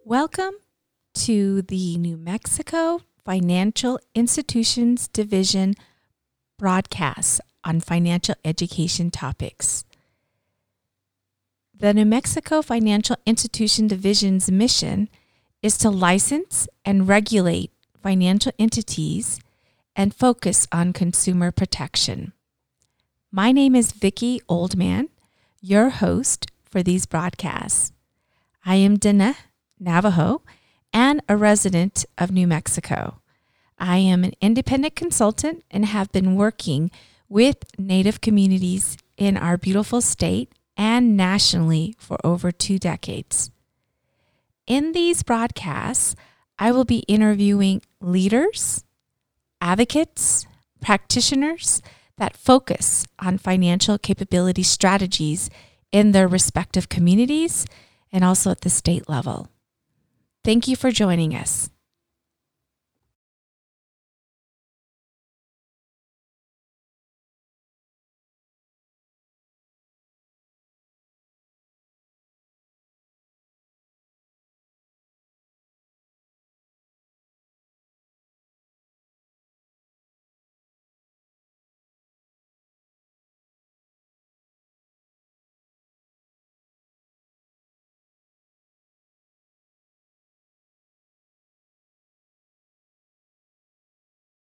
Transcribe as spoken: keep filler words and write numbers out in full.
Welcome to the New Mexico Financial Institutions Division broadcast on financial education topics. The New Mexico Financial Institution Division's mission is to license and regulate financial entities and focus on consumer protection. My name is Vicki Oldman, your host for these broadcasts. I am Dana Navajo and a resident of New Mexico. I am an independent consultant and have been working with Native communities in our beautiful state and nationally for over two decades. In these broadcasts, I will be interviewing leaders, advocates, practitioners that focus on financial capability strategies in their respective communities and also at the state level. Thank you for joining us.